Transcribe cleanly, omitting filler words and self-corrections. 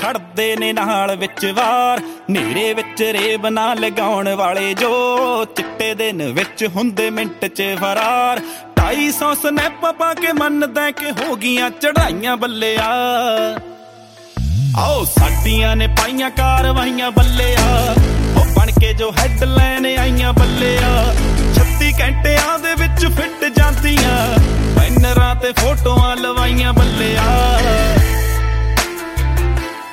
ਖੜਦੇ ਨੇ ਨਾਲ ਵਿੱਚ ਵਾਰ। ਨੇਰੇ ਵਿੱਚ ਰੇਬ ਨਾ ਲਗਾਉਣ ਵਾਲੇ ਜੋ ਚਿੱਟੇ ਦਿਨ ਵਿੱਚ ਹੁੰਦੇ ਮਿੰਟ 'ਚ ਫਰਾਰ। 250 ਸਨੈਪ ਪਾ ਕੇ ਮੰਨਦਾ ਕਿ ਹੋ ਗਈਆਂ ਚੜਾਈਆਂ ਬੱਲਿਆ। ਆਓ ਸਾਡੀਆਂ ਨੇ ਪਾਈਆਂ ਕਾਰਵਾਈਆਂ ਬੱਲਿਆ, ਉਹ ਬਣ ਕੇ ਜੋ ਹੈਡਲਾਈਨ ਆਈਆਂ ਬੱਲਿਆ। 36 ਘੰਟਿਆਂ